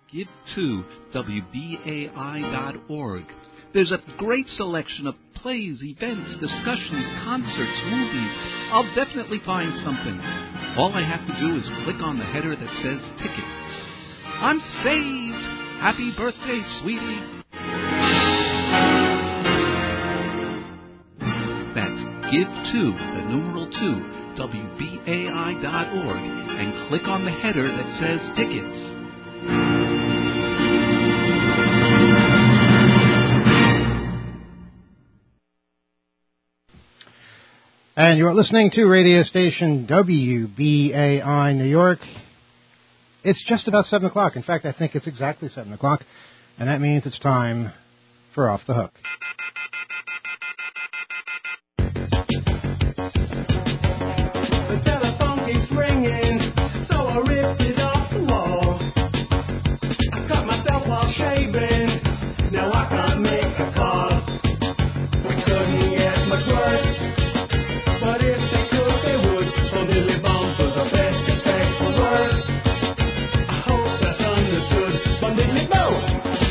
give2wbai.org. There's a great selection of plays, events, discussions, concerts, movies. I'll definitely find something. All I have to do is click on the header that says tickets. I'm saved! Happy birthday, sweetie! That's give2, the numeral 2, WBAI.org, and click on the header that says tickets. And you're listening to radio station WBAI New York. It's just about 7 o'clock. In fact, I think it's exactly 7 o'clock. And that means it's time for Off the Hook. The telephone keeps ringing, so I ripped it off the wall. I cut myself while shaving, now I can't make a call. We couldn't get much worse. But if they could, they would. So Billy Bones was the best effect for words. I hope that's understood. But Billy Bones.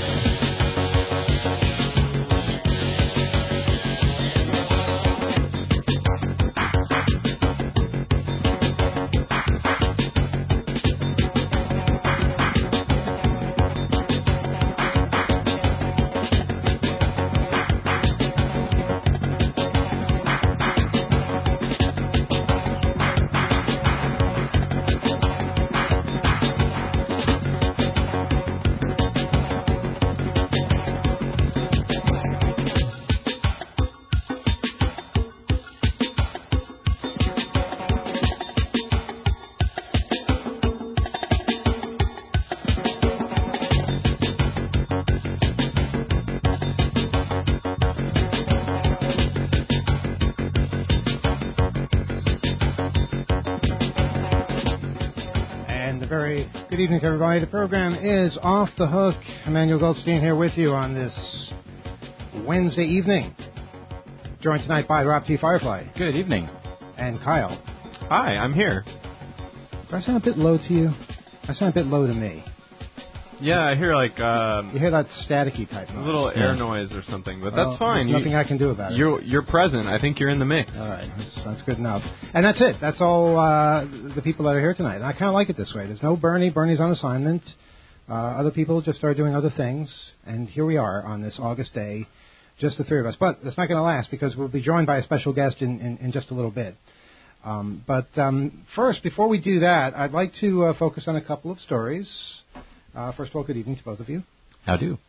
Good evening to everybody. The program is Off the Hook. Emmanuel Goldstein here with you on this Wednesday evening. Joined tonight by Rob T. Firefly. Good evening. And Kyle. Hi, I'm here. Do I sound a bit low to you? I sound a bit low to me. Yeah, I hear like... you hear that staticky type noise. A little air noise or something, but that's fine. There's nothing I can do about it. You're present. I think you're in the mix. All right, that's good enough. And that's it. That's all the people that are here tonight. And I kind of like it this way. There's no Bernie. Bernie's on assignment. Other people just started doing other things. And here we are on this August day, just the three of us. But it's not going to last because we'll be joined by a special guest in just a little bit. But first, before we do that, I'd like to focus on a couple of stories. First of all, good evening to both of you. How do?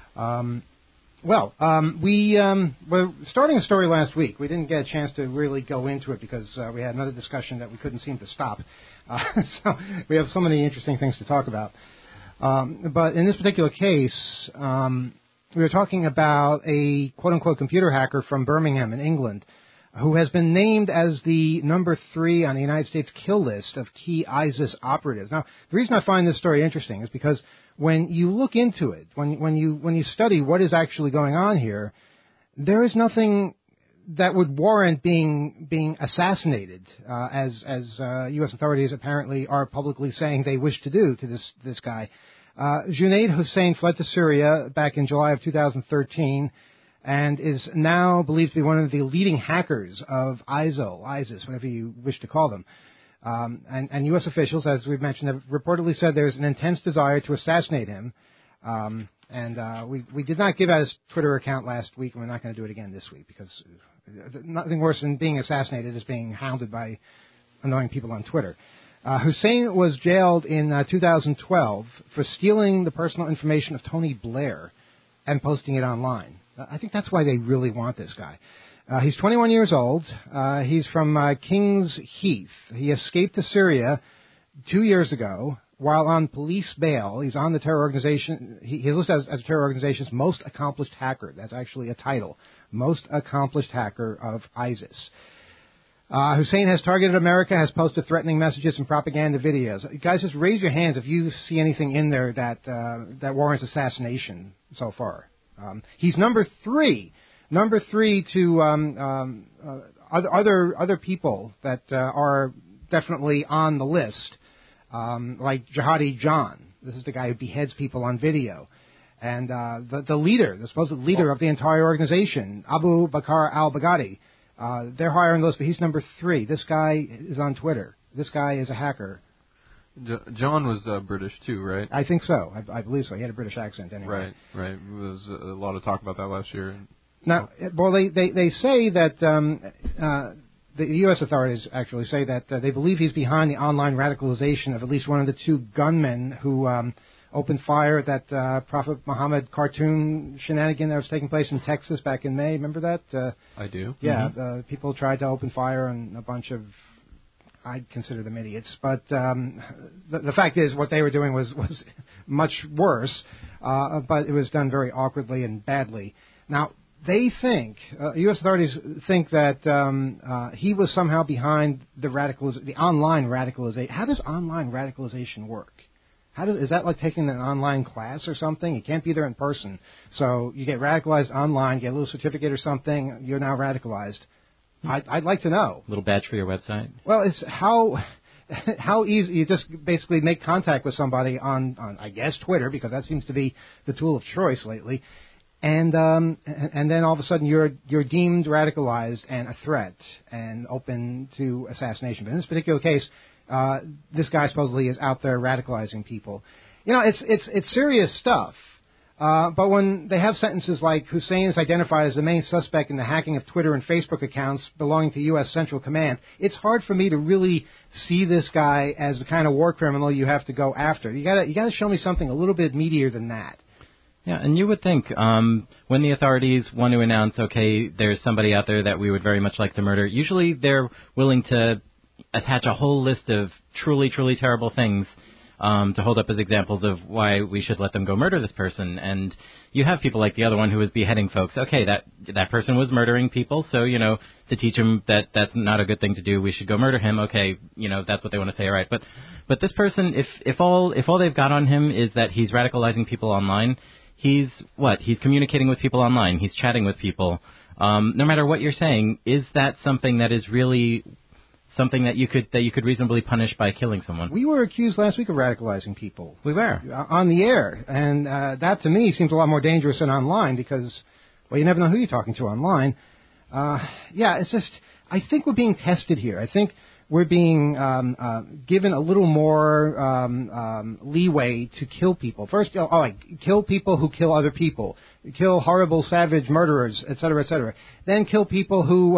We were starting a story last week. We didn't get a chance to really go into it because we had another discussion that we couldn't seem to stop. So we have so many interesting things to talk about. But in this particular case, we were talking about a quote-unquote computer hacker from Birmingham in England who has been named as the number 3 on the United States kill list of key ISIS operatives. Now, the reason I find this story interesting is because when you look into it, when you study what is actually going on here, there is nothing that would warrant being assassinated, as U.S. authorities apparently are publicly saying they wish to do to this guy. Junaid Hussain fled to Syria back in July of 2013. And is now believed to be one of the leading hackers of ISIS, whatever you wish to call them. And U.S. officials, as we've mentioned, have reportedly said there's an intense desire to assassinate him. We did not give out his Twitter account last week, and we're not going to do it again this week, because nothing worse than being assassinated is being hounded by annoying people on Twitter. Hussain was jailed in 2012 for stealing the personal information of Tony Blair and posting it online. I think that's why they really want this guy. He's 21 years old. He's from Kings Heath. He escaped to Syria 2 years ago while on police bail. He's on the terror organization. He's listed as a terror organization's most accomplished hacker. That's actually a title. Most accomplished hacker of ISIS. Hussain has targeted America, has posted threatening messages and propaganda videos. Guys, just raise your hands if you see anything in there that warrants assassination so far. He's number 3 to other people that are definitely on the list, like Jihadi John. This is the guy who beheads people on video. And the leader, the supposed leader of the entire organization, Abu Bakr al-Baghdadi, they're higher on the list, but he's number 3. This guy is on Twitter. This guy is a hacker. John was British too, right? I think so. I believe so. He had a British accent anyway. Right. There was a lot of talk about that last year. Now, well, they say that the U.S. authorities actually say that they believe he's behind the online radicalization of at least one of the 2 gunmen who opened fire at that Prophet Muhammad cartoon shenanigan that was taking place in Texas back in May. Remember that? I do. Yeah, people tried to open fire on a bunch of, I'd consider them idiots, but the fact is what they were doing was much worse, but it was done very awkwardly and badly. Now, they think, U.S. authorities think that he was somehow behind the online radicalization. How does online radicalization work? Is that like taking an online class or something? You can't be there in person. So you get radicalized online, get a little certificate or something, you're now radicalized. I'd like to know. A little badge for your website? Well, it's how easy. You just basically make contact with somebody on I guess, Twitter, because that seems to be the tool of choice lately. And then all of a sudden you're deemed radicalized and a threat and open to assassination. But in this particular case, this guy supposedly is out there radicalizing people. It's serious stuff. But when they have sentences like Hussein is identified as the main suspect in the hacking of Twitter and Facebook accounts belonging to U.S. Central Command, it's hard for me to really see this guy as the kind of war criminal you have to go after. You gotta show me something a little bit meatier than that. Yeah, and you would think when the authorities want to announce, okay, there's somebody out there that we would very much like to murder, usually they're willing to attach a whole list of truly, truly terrible things to hold up as examples of why we should let them go murder this person. And you have people like the other one who was beheading folks. Okay, that person was murdering people, so, to teach him that that's not a good thing to do, we should go murder him. Okay, that's what they want to say, all right. But this person, if all they've got on him is that he's radicalizing people online, he's communicating with people online, he's chatting with people. No matter what you're saying, is that something that is really something that you could reasonably punish by killing someone? We were accused last week of radicalizing people. We were. On the air. And that, to me, seems a lot more dangerous than online because, well, you never know who you're talking to online. It's just, I think we're being tested here. I think we're being given a little more leeway to kill people. First, kill people who kill other people. Kill horrible, savage murderers, et cetera, et cetera. Then kill people who...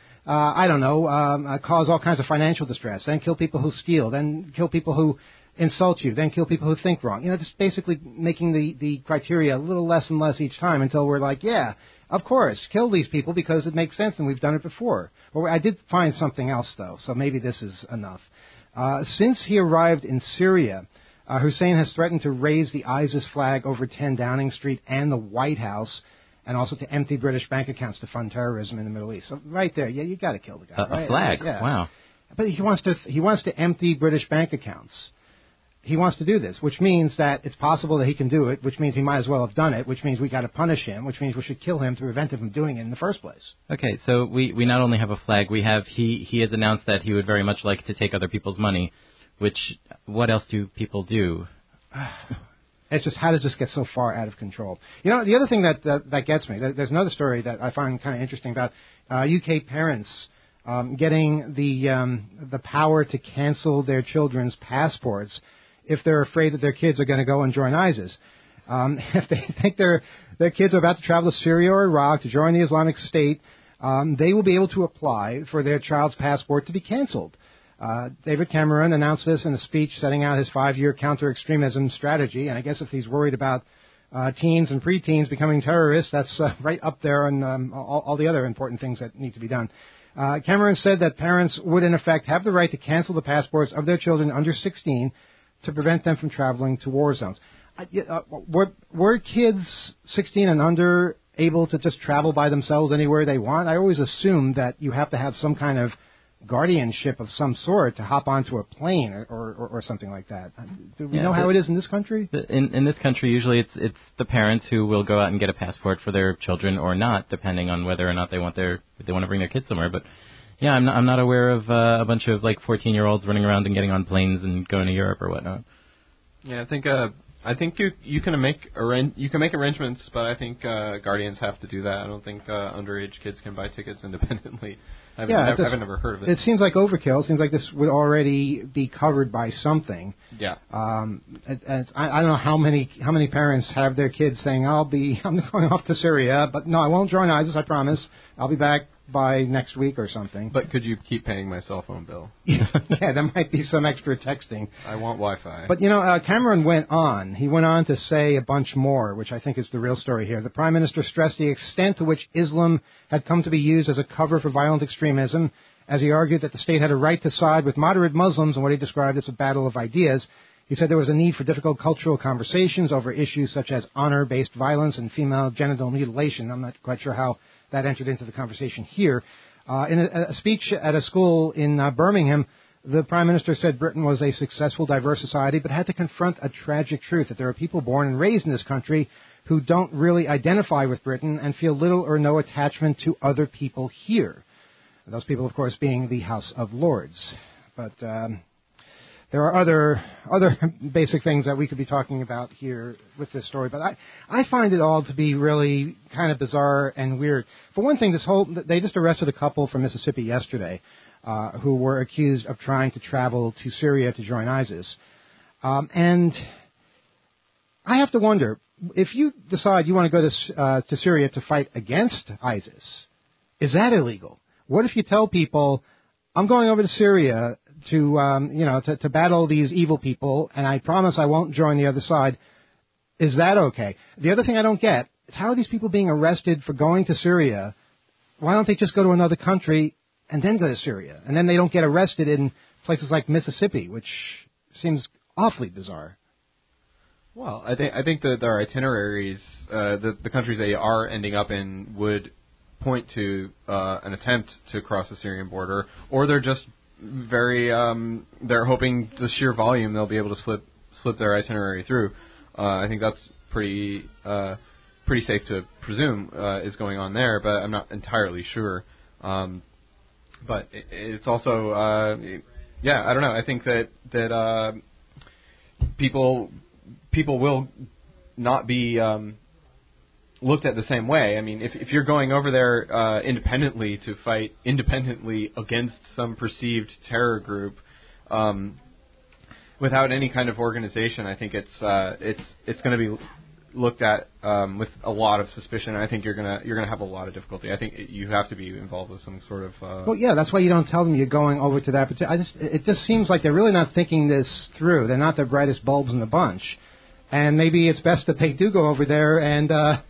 cause all kinds of financial distress, then kill people who steal, then kill people who insult you, then kill people who think wrong. Just basically making the criteria a little less and less each time until we're like, yeah, of course, kill these people because it makes sense and we've done it before. Well, I did find something else, though, so maybe this is enough. Since he arrived in Syria, Hussein has threatened to raise the ISIS flag over 10 Downing Street and the White House, and also to empty British bank accounts to fund terrorism in the Middle East. So right there, you got to kill the guy. A flag, yeah. Wow. But he wants to empty British bank accounts. He wants to do this, which means that it's possible that he can do it, which means he might as well have done it, which means we got to punish him, which means we should kill him to prevent him from doing it in the first place. Okay, so we not only have a flag, he has announced that he would very much like to take other people's money, which, what else do people do? It's just, how does this get so far out of control? The other thing that gets me, there's another story that I find kind of interesting about UK parents getting the power to cancel their children's passports if they're afraid that their kids are going to go and join ISIS. If they think their kids are about to travel to Syria or Iraq to join the Islamic State, they will be able to apply for their child's passport to be canceled. David Cameron announced this in a speech setting out his 5-year counter-extremism strategy, and I guess if he's worried about teens and preteens becoming terrorists, that's right up there on all the other important things that need to be done. Cameron said that parents would, in effect, have the right to cancel the passports of their children under 16 to prevent them from traveling to war zones. Were kids 16 and under able to just travel by themselves anywhere they want? I always assumed that you have to have some kind of guardianship of some sort to hop onto a plane or something like that. Do we know how it is in this country? In this country, usually it's the parents who will go out and get a passport for their children or not, depending on whether or not they want to bring their kids somewhere. But yeah, I'm not aware of a bunch of 14-year-olds running around and getting on planes and going to Europe or whatnot. Yeah, I think you can make arrangements, but I think guardians have to do that. I don't think underage kids can buy tickets independently. I've never heard of it. It seems like overkill. It seems like this would already be covered by something. Yeah. And I don't know how many parents have their kids saying, I'm going off to Syria, but no, I won't join ISIS, I promise. I'll be back by next week or something. But could you keep paying my cell phone bill? Yeah, there might be some extra texting. I want Wi-Fi. But, Cameron went on. He went on to say a bunch more, which I think is the real story here. The Prime Minister stressed the extent to which Islam had come to be used as a cover for violent extremism, as he argued that the state had a right to side with moderate Muslims in what he described as a battle of ideas. He said there was a need for difficult cultural conversations over issues such as honor-based violence and female genital mutilation. I'm not quite sure how that entered into the conversation here. In a speech at a school in Birmingham, the Prime Minister said Britain was a successful, diverse society, but had to confront a tragic truth, that there are people born and raised in this country who don't really identify with Britain and feel little or no attachment to other people here. Those people, of course, being the House of Lords. But there are other basic things that we could be talking about here with this story, but I find it all to be really kind of bizarre and weird. For one thing, they just arrested a couple from Mississippi yesterday who were accused of trying to travel to Syria to join ISIS. And I have to wonder, if you decide you want to go to Syria to fight against ISIS, is that illegal? What if you tell people, I'm going over to Syria to battle these evil people, and I promise I won't join the other side? Is that okay? The other thing I don't get is, how are these people being arrested for going to Syria? Why don't they just go to another country and then go to Syria? And then they don't get arrested in places like Mississippi, which seems awfully bizarre. Well, I think that their itineraries, the countries they are ending up in, would point to an attempt to cross the Syrian border, or they're just they're hoping the sheer volume they'll be able to slip their itinerary through. I think that's pretty safe to presume is going on there, but I'm not entirely sure. But it's also, I don't know. I think that people will not be looked at the same way. I mean, if you're going over there independently to fight independently against some perceived terror group, without any kind of organization, I think it's going to be looked at with a lot of suspicion. I think you're gonna have a lot of difficulty. I think you have to be involved with some sort of. Well, yeah, that's why you don't tell them you're going over to that. But it just seems like they're really not thinking this through. They're not the brightest bulbs in the bunch, and maybe it's best that they do go over there and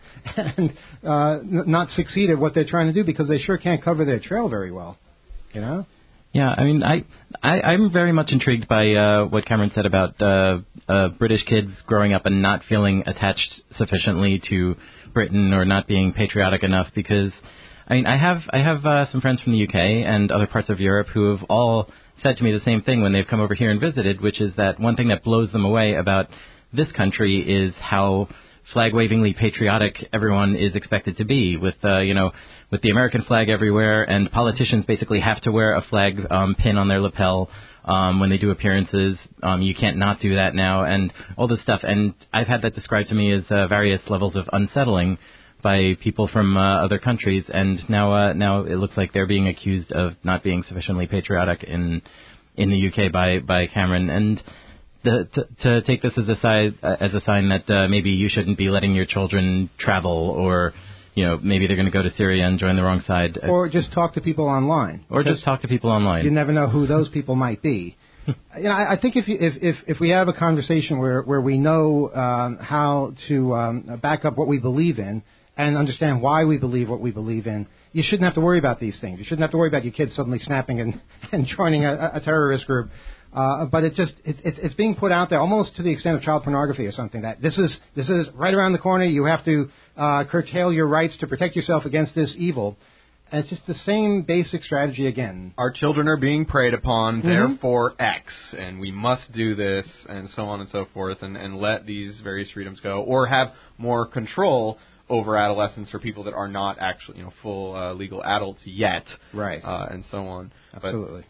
not succeed at what they're trying to do, because they sure can't cover their trail very well, you know? Yeah, I mean, I'm very much intrigued by what Cameron said about British kids growing up and not feeling attached sufficiently to Britain or not being patriotic enough, because, I mean, I have some friends from the UK and other parts of Europe who have all said to me the same thing when they've come over here and visited, which is that one thing that blows them away about this country is how flag-wavingly patriotic everyone is expected to be, with the American flag everywhere, and politicians basically have to wear a flag pin on their lapel when they do appearances. You can't not do that now, and all this stuff. And I've had that described to me as various levels of unsettling by people from other countries, and now it looks like they're being accused of not being sufficiently patriotic in the UK by Cameron. And to take this as a sign that maybe you shouldn't be letting your children travel, or maybe they're going to go to Syria and join the wrong side, or just talk to people online. You never know who those people might be. I think if we have a conversation where we know how to back up what we believe in and understand why we believe what we believe in, you shouldn't have to worry about these things. You shouldn't have to worry about your kids suddenly snapping and joining a terrorist group. But it's being put out there almost to the extent of child pornography or something, that this is right around the corner. You have to curtail your rights to protect yourself against this evil. And it's just the same basic strategy again. Our children are being preyed upon, therefore X, and we must do this, and so on and so forth, and let these various freedoms go, or have more control over adolescents or people that are not actually full legal adults yet, right? And so on. Absolutely.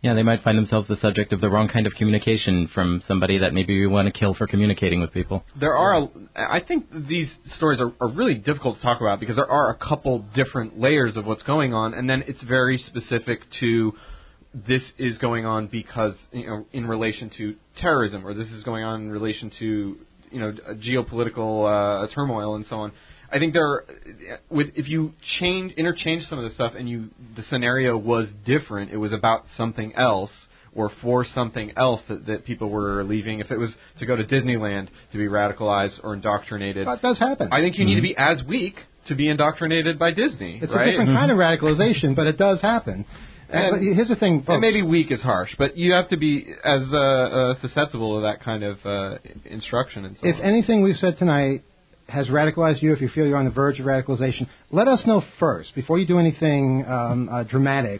Yeah, they might find themselves the subject of the wrong kind of communication from somebody that maybe we want to kill for communicating with people. I think these stories are really difficult to talk about because there are a couple different layers of what's going on, and then it's very specific to this is going on because, in relation to terrorism, or this is going on in relation to, geopolitical turmoil and so on. I think if you interchange some of the stuff and the scenario was different, it was about something else or for something else that people were leaving. If it was to go to Disneyland to be radicalized or indoctrinated. That does happen. I think you need to be as weak to be indoctrinated by Disney. It's right? a different kind of radicalization, but it does happen. But here's the thing, folks. And maybe weak is harsh, but you have to be as susceptible to that kind of instruction and so on. If anything we've said tonight has radicalized you, if you feel you're on the verge of radicalization, let us know first, before you do anything dramatic.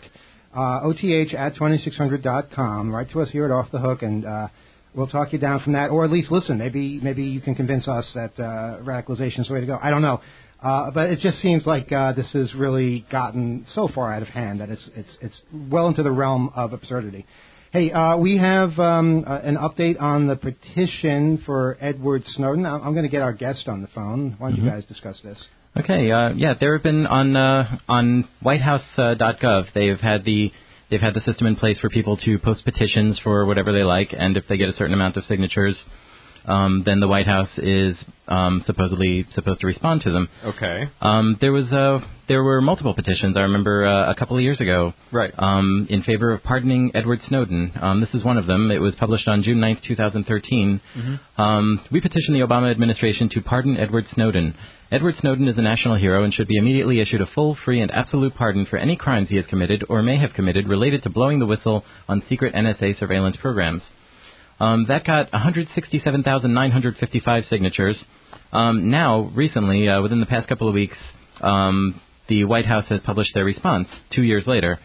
OTH@2600.com. Write to us here at Off the Hook, and we'll talk you down from that, or at least listen. Maybe you can convince us that radicalization is the way to go. I don't know. But it just seems like this has really gotten so far out of hand that it's well into the realm of absurdity. Hey, we have an update on the petition for Edward Snowden. I'm going to get our guest on the phone. Why don't you guys discuss this? Okay. There have been on WhiteHouse.gov. They've had the system in place for people to post petitions for whatever they like, and if they get a certain amount of signatures, then the White House is supposedly supposed to respond to them. Okay. There were multiple petitions. I remember a couple of years ago, right, in favor of pardoning Edward Snowden. This is one of them. It was published on June 9th, 2013. We petitioned the Obama administration to pardon Edward Snowden. Edward Snowden is a national hero and should be immediately issued a full, free, and absolute pardon for any crimes he has committed or may have committed related to blowing the whistle on secret NSA surveillance programs. That got 167,955 signatures. Now, recently, within the past couple of weeks, the White House has published their response 2 years later.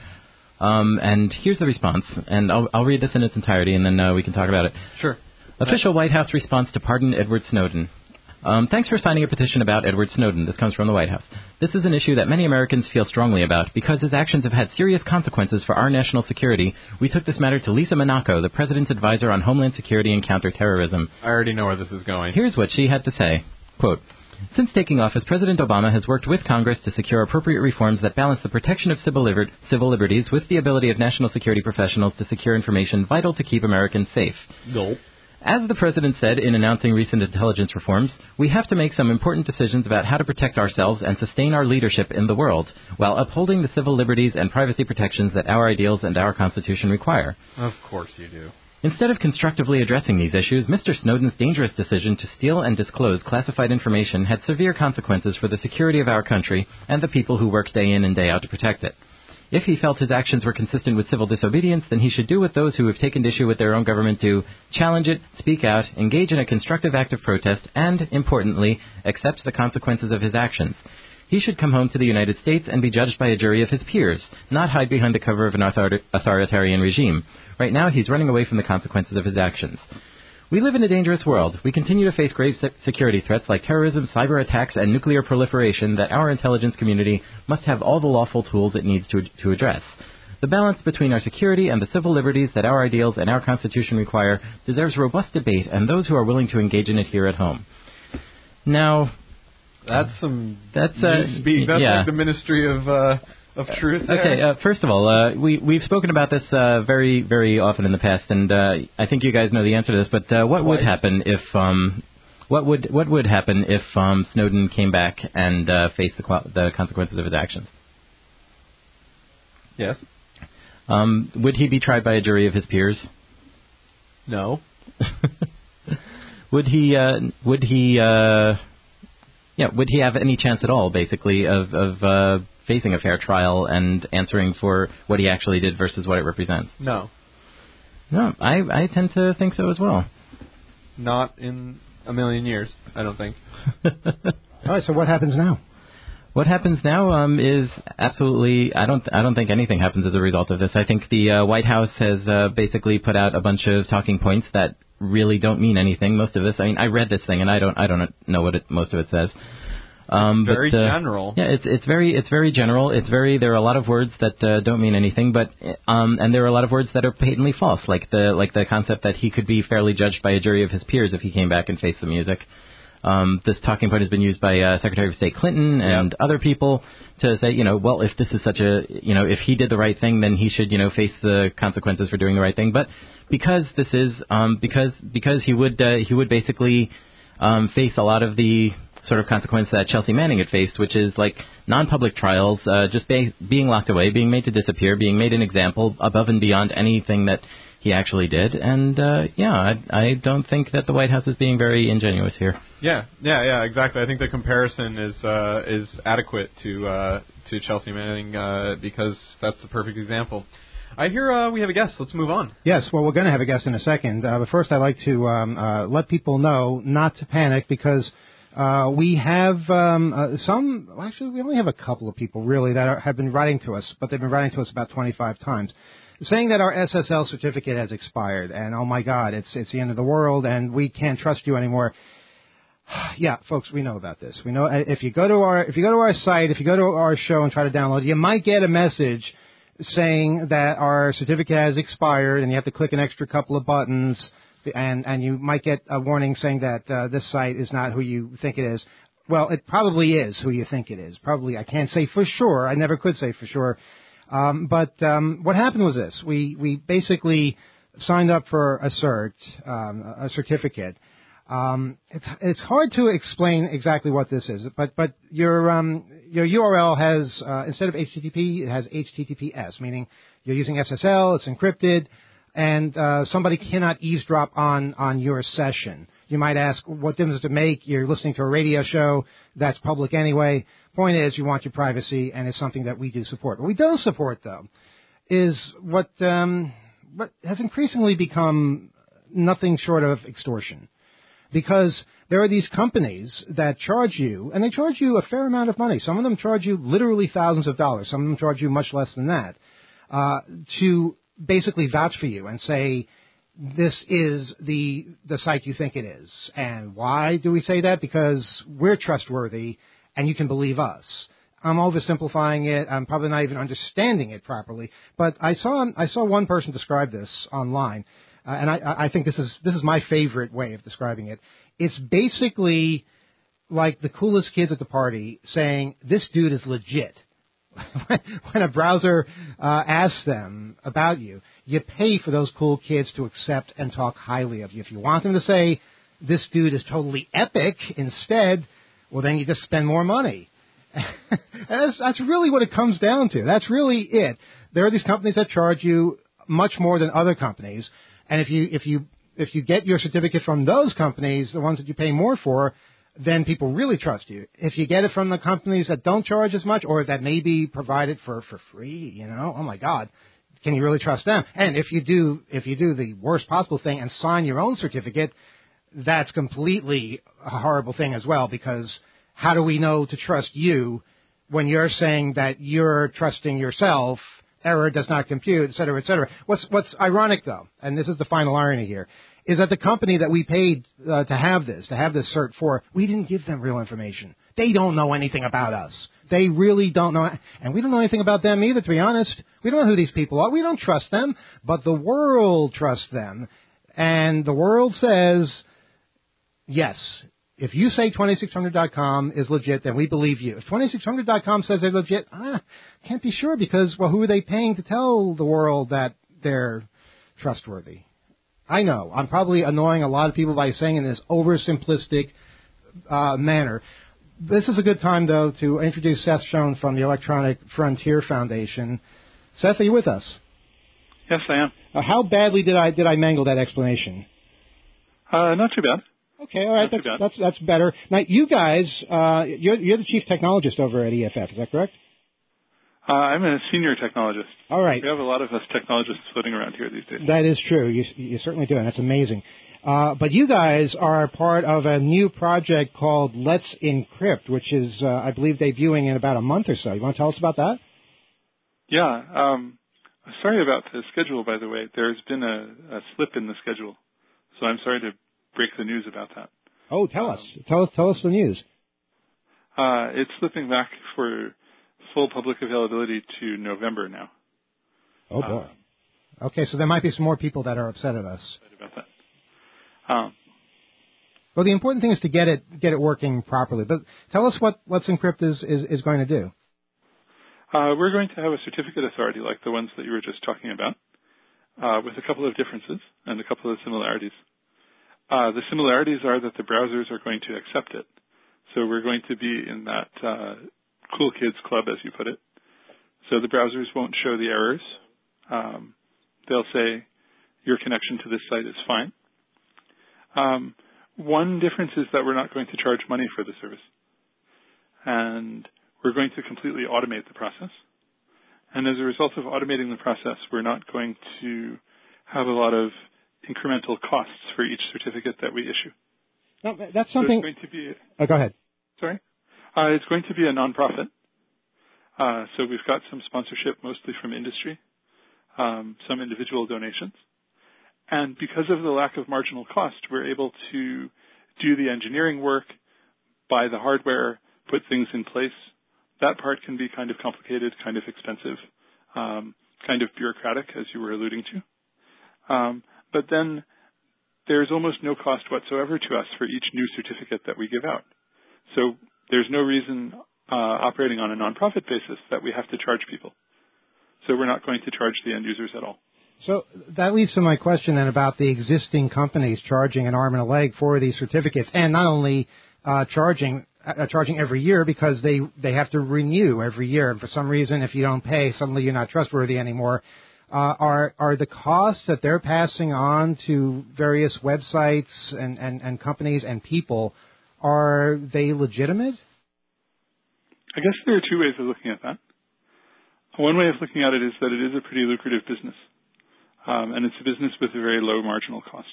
And here's the response, and I'll read this in its entirety, and then we can talk about it. Sure. Official White House response to pardon Edward Snowden. Thanks for signing a petition about Edward Snowden. This comes from the White House. This is an issue that many Americans feel strongly about. Because his actions have had serious consequences for our national security, we took this matter to Lisa Monaco, the President's advisor on Homeland Security and Counterterrorism. I already know where this is going. Here's what she had to say. Quote, since taking office, President Obama has worked with Congress to secure appropriate reforms that balance the protection of civil liberties with the ability of national security professionals to secure information vital to keep Americans safe. Nope. As the President said in announcing recent intelligence reforms, we have to make some important decisions about how to protect ourselves and sustain our leadership in the world, while upholding the civil liberties and privacy protections that our ideals and our Constitution require. Of course you do. Instead of constructively addressing these issues, Mr. Snowden's dangerous decision to steal and disclose classified information had severe consequences for the security of our country and the people who work day in and day out to protect it. If he felt his actions were consistent with civil disobedience, then he should do what those who have taken issue with their own government do: challenge it, speak out, engage in a constructive act of protest, and, importantly, accept the consequences of his actions. He should come home to the United States and be judged by a jury of his peers, not hide behind the cover of an authoritarian regime. Right now, he's running away from the consequences of his actions. We live in a dangerous world. We continue to face grave security threats like terrorism, cyber attacks, and nuclear proliferation that our intelligence community must have all the lawful tools it needs to address. The balance between our security and the civil liberties that our ideals and our Constitution require deserves robust debate and those who are willing to engage in it here at home. Now, that's new speak. That's like the Ministry of Truth there. Okay, first of all, we've spoken about this very, very often in the past, and I think you guys know the answer to this. But what would happen if what would happen if Snowden came back and faced the consequences of his actions? Yes. Would he be tried by a jury of his peers? No. Would he have any chance at all, basically, of facing a fair trial and answering for what he actually did versus what it represents? No. No, I tend to think so as well. Not in a million years, I don't think. All right, so what happens now? What happens now is absolutely, I don't think anything happens as a result of this. I think the White House has basically put out a bunch of talking points that really don't mean anything. Most of this, I mean, I read this thing and I don't know what most of it says. It's very general. Yeah, it's very general. There are a lot of words that don't mean anything, but and there are a lot of words that are patently false, like the concept that he could be fairly judged by a jury of his peers if he came back and faced the music. This talking point has been used by Secretary of State Clinton and other people to say, well, if this is such a, if he did the right thing, then he should, face the consequences for doing the right thing. But because this is, because he would basically face a lot of the sort of consequence that Chelsea Manning had faced, which is like non-public trials, just being locked away, being made to disappear, being made an example above and beyond anything that he actually did. And, I don't think that the White House is being very ingenuous here. Yeah, exactly. I think the comparison is adequate to Chelsea Manning because that's the perfect example. I hear we have a guest. Let's move on. Yes, well, we're going to have a guest in a second. But first, I'd like to let people know not to panic because we have actually, we only have a couple of people, really, that have been writing to us, but they've been writing to us about 25 times, saying that our SSL certificate has expired, and oh my God, it's the end of the world, and we can't trust you anymore. Yeah, folks, we know about this. We know if you go to our site, if you go to our show and try to download it, you might get a message saying that our certificate has expired, and you have to click an extra couple of buttons, and you might get a warning saying that this site is not who you think it is. Well, it probably is who you think it is. Probably, I can't say for sure. I never could say for sure. But what happened was this: we basically signed up for a certificate. It's hard to explain exactly what this is, but your URL has instead of HTTP, it has HTTPS, meaning you're using SSL, it's encrypted, and somebody cannot eavesdrop on your session. You might ask, what difference does it make? You're listening to a radio show that's public anyway. Point is, you want your privacy, and it's something that we do support. What we don't support, though, is what has increasingly become nothing short of extortion. Because there are these companies that charge you, and they charge you a fair amount of money. Some of them charge you literally thousands of dollars. Some of them charge you much less than that, to basically vouch for you and say, this is the site you think it is. And why do we say that? Because we're trustworthy, and you can believe us. I'm oversimplifying it. I'm probably not even understanding it properly. But I saw one person describe this online. And I think this is my favorite way of describing it. It's basically like the coolest kids at the party saying, this dude is legit. When a browser asks them about you, you pay for those cool kids to accept and talk highly of you. If you want them to say, this dude is totally epic instead, well, then you just spend more money. That's really what it comes down to. That's really it. There are these companies that charge you much more than other companies. And if you get your certificate from those companies, the ones that you pay more for, then people really trust you. If you get it from the companies that don't charge as much or that maybe provide it for free, oh my God, can you really trust them? And if you do the worst possible thing and sign your own certificate, that's completely a horrible thing as well, because how do we know to trust you when you're saying that you're trusting yourself? Error does not compute, et cetera, et cetera. What's ironic, though, and this is the final irony here, is that the company that we paid to have this cert for, we didn't give them real information. They don't know anything about us. They really don't know, and we don't know anything about them either, to be honest. We don't know who these people are. We don't trust them, but the world trusts them, and the world says, yes, if you say 2600.com is legit, then we believe you. If 2600.com says they're legit, can't be sure because, well, who are they paying to tell the world that they're trustworthy? I know. I'm probably annoying a lot of people by saying in this oversimplistic manner. This is a good time, though, to introduce Seth Schoen from the Electronic Frontier Foundation. Seth, are you with us? Yes, I am. How badly did I mangle that explanation? Not too bad. Okay, all right, that's better. Now, you guys, you're the chief technologist over at EFF, is that correct? I'm a senior technologist. All right. We have a lot of us technologists floating around here these days. That is true. You certainly do, and that's amazing. But you guys are part of a new project called Let's Encrypt, which is, I believe, debuting in about a month or so. You want to tell us about that? Yeah. Sorry about the schedule, by the way. There's been a slip in the schedule, so I'm sorry to break the news about that. Oh, tell us. Tell us the news. It's slipping back for full public availability to November now. Oh, boy. Okay, so there might be some more people that are upset at us. About that. Well, the important thing is to get it working properly. But tell us what Let's Encrypt is going to do. We're going to have a certificate authority like the ones that you were just talking about, with a couple of differences and a couple of similarities. The similarities are that the browsers are going to accept it. So we're going to be in that cool kids club, as you put it. So the browsers won't show the errors. They'll say your connection to this site is fine. One difference is that we're not going to charge money for the service. And we're going to completely automate the process. And as a result of automating the process, we're not going to have a lot of incremental costs for each certificate that we issue. No, that's something. So it's going to be. Go ahead. Sorry. It's going to be a nonprofit. So we've got some sponsorship, mostly from industry, some individual donations. And because of the lack of marginal cost, we're able to do the engineering work, buy the hardware, put things in place. That part can be kind of complicated, kind of expensive, kind of bureaucratic, as you were alluding to. But then there's almost no cost whatsoever to us for each new certificate that we give out. So there's no reason operating on a nonprofit basis that we have to charge people. So we're not going to charge the end users at all. So that leads to my question then about the existing companies charging an arm and a leg for these certificates, and not only charging every year because they have to renew every year. And for some reason, if you don't pay, suddenly you're not trustworthy anymore. Are the costs that they're passing on to various websites and companies and people, are they legitimate? I guess there are two ways of looking at that. One way of looking at it is that it is a pretty lucrative business. And it's a business with a very low marginal cost.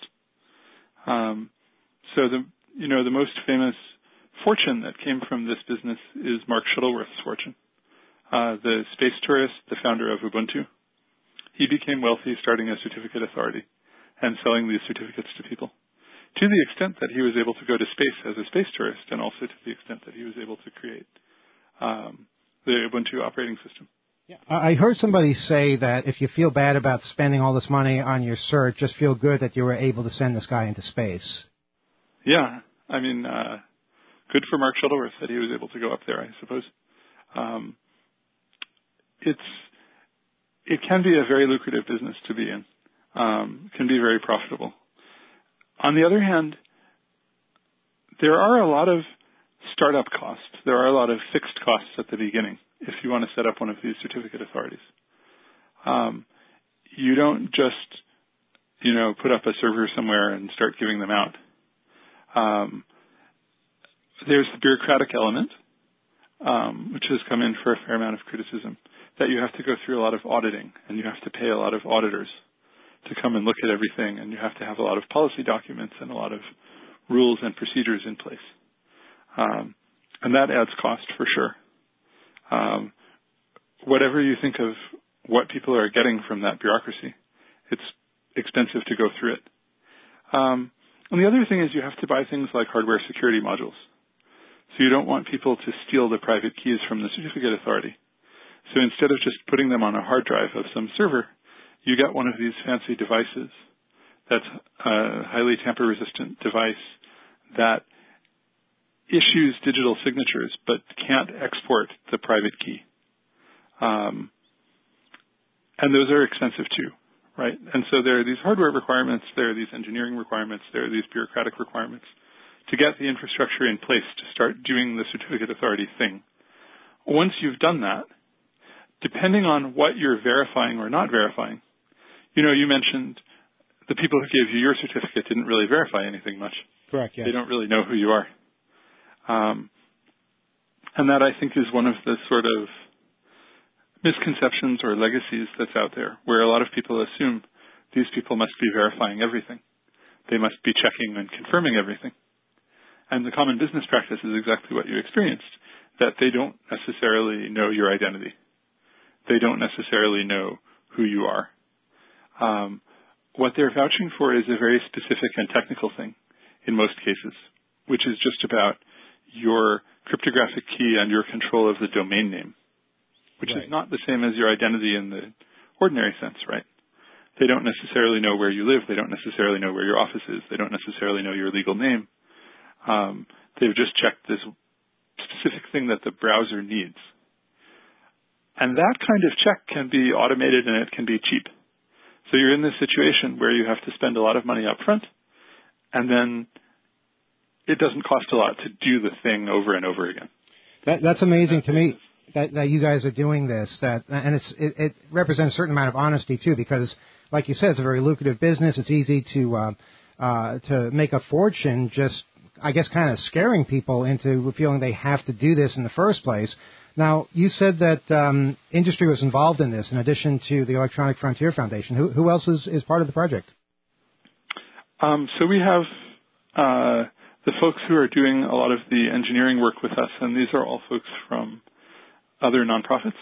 So the most famous fortune that came from this business is Mark Shuttleworth's fortune, the space tourist, the founder of Ubuntu. He became wealthy starting a certificate authority and selling these certificates to people, to the extent that he was able to go to space as a space tourist, and also to the extent that he was able to create the Ubuntu operating system. Yeah. I heard somebody say that if you feel bad about spending all this money on your cert, just feel good that you were able to send this guy into space. Yeah, I mean, good for Mark Shuttleworth that he was able to go up there, I suppose. It can be a very lucrative business to be in. Can be very profitable. On the other hand, there are a lot of startup costs. There are a lot of fixed costs at the beginning if you want to set up one of these certificate authorities. You don't just, put up a server somewhere and start giving them out. There's the bureaucratic element, which has come in for a fair amount of criticism, that you have to go through a lot of auditing, and you have to pay a lot of auditors to come and look at everything, and you have to have a lot of policy documents and a lot of rules and procedures in place. And that adds cost for sure. Whatever you think of what people are getting from that bureaucracy, it's expensive to go through it. And the other thing is you have to buy things like hardware security modules. So you don't want people to steal the private keys from the certificate authority. So instead of just putting them on a hard drive of some server, you get one of these fancy devices that's a highly tamper-resistant device that issues digital signatures but can't export the private key. And those are expensive too, right? And so there are these hardware requirements, there are these engineering requirements, there are these bureaucratic requirements to get the infrastructure in place to start doing the certificate authority thing. Once you've done that, depending on what you're verifying or not verifying, you mentioned the people who gave you your certificate didn't really verify anything much. Correct, yes. They don't really know who you are. And that, I think, is one of the sort of misconceptions or legacies that's out there, where a lot of people assume these people must be verifying everything. They must be checking and confirming everything. And the common business practice is exactly what you experienced, that they don't necessarily know your identity. They don't necessarily know who you are. What they're vouching for is a very specific and technical thing in most cases, which is just about your cryptographic key and your control of the domain name, which Right. is not the same as your identity in the ordinary sense, right? They don't necessarily know where you live. They don't necessarily know where your office is. They don't necessarily know your legal name. They've just checked this specific thing that the browser needs. And that kind of check can be automated and it can be cheap. So you're in this situation where you have to spend a lot of money up front, and then it doesn't cost a lot to do the thing over and over again. That's amazing to me that you guys are doing this. And it represents a certain amount of honesty too, because like you said, it's a very lucrative business. It's easy to make a fortune just, I guess, kind of scaring people into feeling they have to do this in the first place. Now, you said that industry was involved in this in addition to the Electronic Frontier Foundation. Who else is part of the project? So we have the folks who are doing a lot of the engineering work with us, and these are all folks from other nonprofits.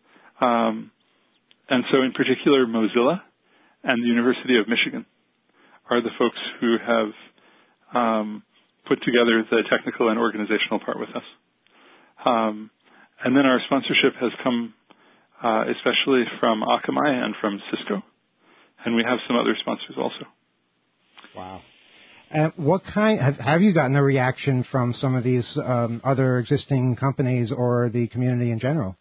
And so in particular, Mozilla and the University of Michigan are the folks who have put together the technical and organizational part with us. And then our sponsorship has come especially from Akamai and from Cisco, and we have some other sponsors also. Wow. What kind have you gotten a reaction from some of these other existing companies or the community in general?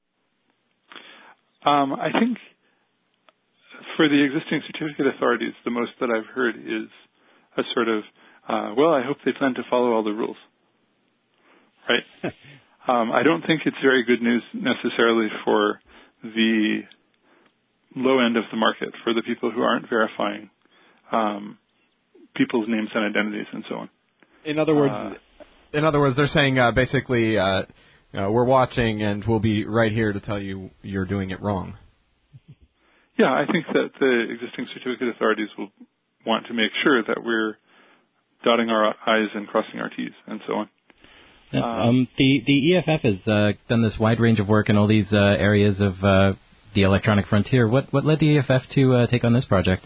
I think for the existing certificate authorities, the most that I've heard is a sort of, well, I hope they plan to follow all the rules. Right? I don't think it's very good news necessarily for the low end of the market, for the people who aren't verifying people's names and identities and so on. In other words, they're saying basically, we're watching and we'll be right here to tell you you're doing it wrong. Yeah, I think that the existing certificate authorities will want to make sure that we're dotting our I's and crossing our T's and so on. The EFF has done this wide range of work in all these areas of the electronic frontier. What led the EFF to take on this project?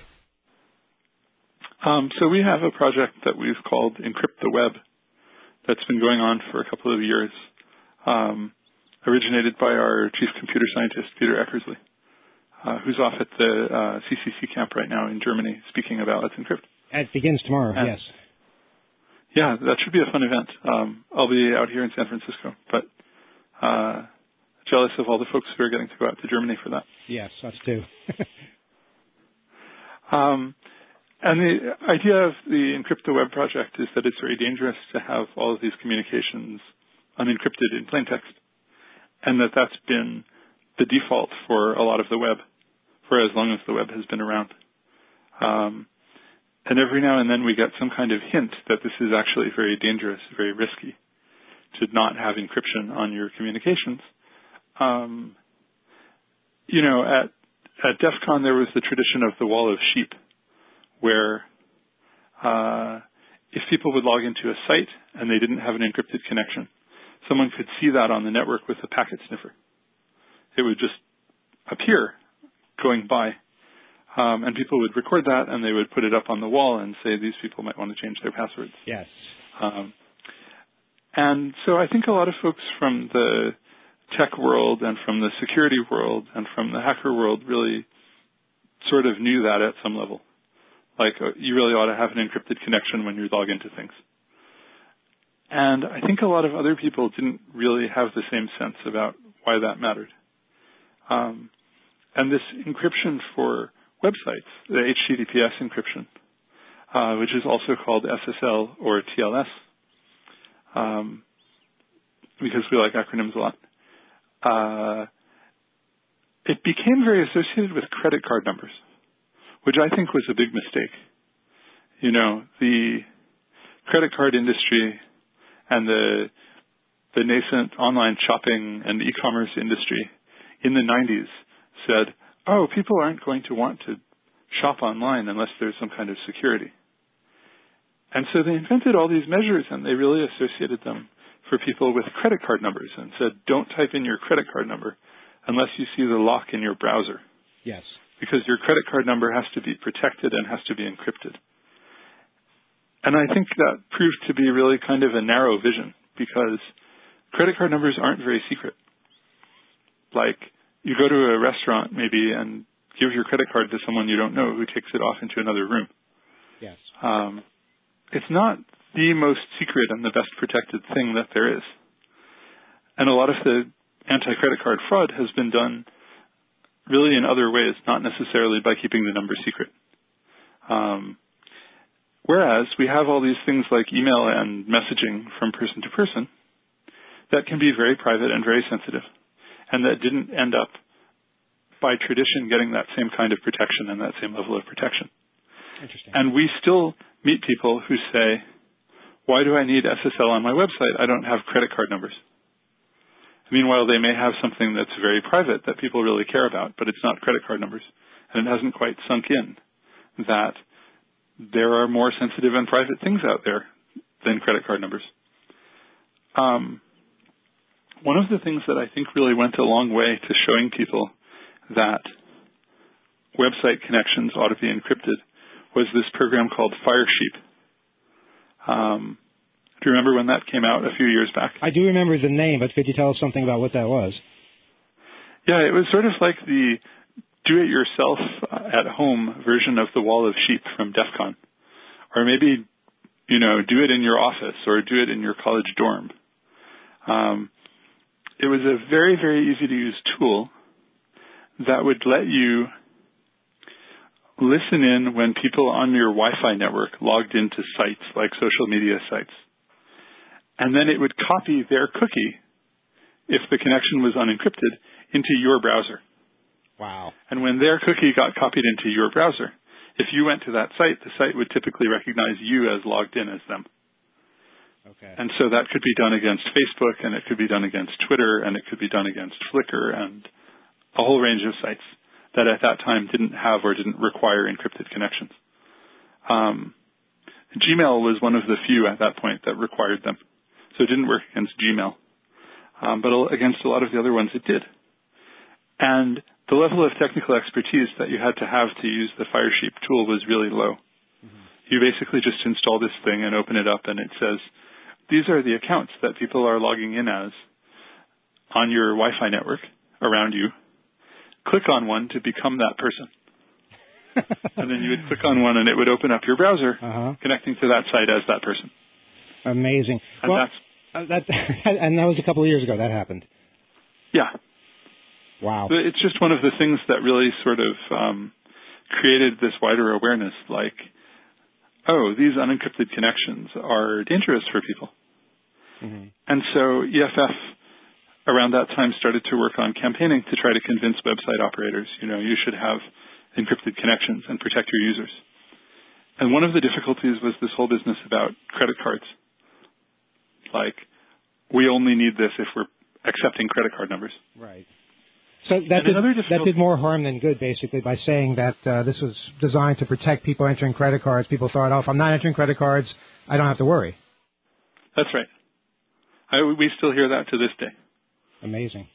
So we have a project that we've called Encrypt the Web that's been going on for a couple of years, originated by our chief computer scientist, Peter Eckersley, who's off at the CCC camp right now in Germany speaking about Let's Encrypt. It begins tomorrow, yes. Yeah, that should be a fun event. I'll be out here in San Francisco, but jealous of all the folks who are getting to go out to Germany for that. Yes, us too. And the idea of the Encrypt the Web project is that it's very dangerous to have all of these communications unencrypted in plain text, and that's been the default for a lot of the web for as long as the web has been around. And every now and then we get some kind of hint that this is actually very dangerous, very risky to not have encryption on your communications. At DEF CON there was the tradition of the wall of sheep, where if people would log into a site and they didn't have an encrypted connection, someone could see that on the network with a packet sniffer. It would just appear going by. And people would record that, and they would put it up on the wall and say, these people might want to change their passwords. Yes. And so I think a lot of folks from the tech world and from the security world and from the hacker world really sort of knew that at some level. Like, you really ought to have an encrypted connection when you log into things. And I think a lot of other people didn't really have the same sense about why that mattered. And this encryption for websites, the HTTPS encryption, which is also called SSL or TLS, because we like acronyms a lot, it became very associated with credit card numbers, which I think was a big mistake. The credit card industry and the nascent online shopping and e-commerce industry in the 90s said, oh, people aren't going to want to shop online unless there's some kind of security. And so they invented all these measures, and they really associated them for people with credit card numbers and said, don't type in your credit card number unless you see the lock in your browser. Yes. Because your credit card number has to be protected and has to be encrypted. And I think that proved to be really kind of a narrow vision, because credit card numbers aren't very secret. Like, you go to a restaurant maybe and give your credit card to someone you don't know who takes it off into another room. Yes. It's not the most secret and the best protected thing that there is. And a lot of the anti-credit card fraud has been done really in other ways, not necessarily by keeping the number secret. Whereas we have all these things like email and messaging from person to person that can be very private and very sensitive, and that didn't end up by tradition getting that same kind of protection and that same level of protection. Interesting. And we still meet people who say, why do I need SSL on my website? I don't have credit card numbers. Meanwhile, they may have something that's very private that people really care about, but it's not credit card numbers. And it hasn't quite sunk in that there are more sensitive and private things out there than credit card numbers. One of the things that I think really went a long way to showing people that website connections ought to be encrypted was this program called Firesheep. Do you remember when that came out a few years back? I do remember the name, but could you tell us something about what that was? Yeah, it was sort of like the do-it-yourself at-home version of the Wall of Sheep from DEF CON. Or maybe, do it in your office or do it in your college dorm. It was a very, very easy-to-use tool that would let you listen in when people on your Wi-Fi network logged into sites like social media sites. And then it would copy their cookie, if the connection was unencrypted, into your browser. Wow. And when their cookie got copied into your browser, if you went to that site, the site would typically recognize you as logged in as them. Okay. And so that could be done against Facebook, and it could be done against Twitter, and it could be done against Flickr, and a whole range of sites that at that time didn't have or didn't require encrypted connections. Gmail was one of the few at that point that required them. So it didn't work against Gmail. But against a lot of the other ones, it did. And the level of technical expertise that you had to have to use the Firesheep tool was really low. Mm-hmm. You basically just install this thing and open it up, and it says, these are the accounts that people are logging in as on your Wi-Fi network around you. Click on one to become that person. And then you would click on one, and it would open up your browser, connecting to that site as that person. Amazing. And well, and that was a couple of years ago that happened. Yeah. Wow. It's just one of the things that really sort of created this wider awareness, like, oh, these unencrypted connections are dangerous for people. Mm-hmm. And so EFF around that time started to work on campaigning to try to convince website operators, you should have encrypted connections and protect your users. And one of the difficulties was this whole business about credit cards. Like, we only need this if we're accepting credit card numbers. Right. So that did more harm than good, basically, by saying that this was designed to protect people entering credit cards. People thought, oh, if I'm not entering credit cards, I don't have to worry. That's right. We still hear that to this day. Amazing.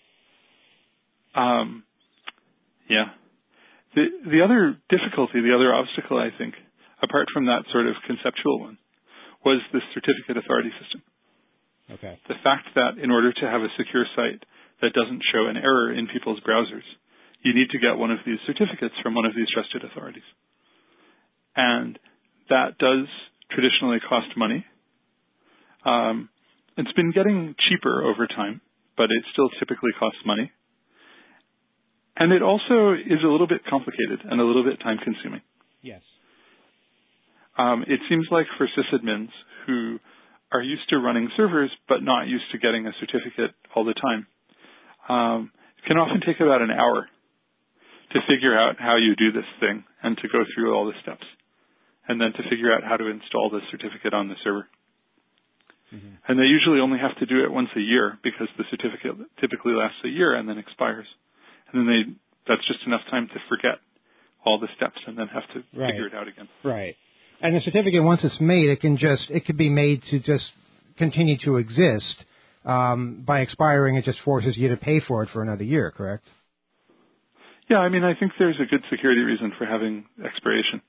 Yeah. The other difficulty, the other obstacle, I think, apart from that sort of conceptual one, was the certificate authority system. Okay. The fact that in order to have a secure site that doesn't show an error in people's browsers, you need to get one of these certificates from one of these trusted authorities. And that does traditionally cost money. It's been getting cheaper over time, but it still typically costs money. And it also is a little bit complicated and a little bit time-consuming. Yes. It seems like for sysadmins who are used to running servers but not used to getting a certificate all the time, it can often take about an hour to figure out how you do this thing and to go through all the steps, and then to figure out how to install the certificate on the server. Mm-hmm. And they usually only have to do it once a year because the certificate typically lasts a year and then expires. And then that's just enough time to forget all the steps and then have to figure it out again. Right. And the certificate, once it's made, it could be made to just continue to exist. By expiring, it just forces you to pay for it for another year, correct? Yeah, I mean, I think there's a good security reason for having expiration.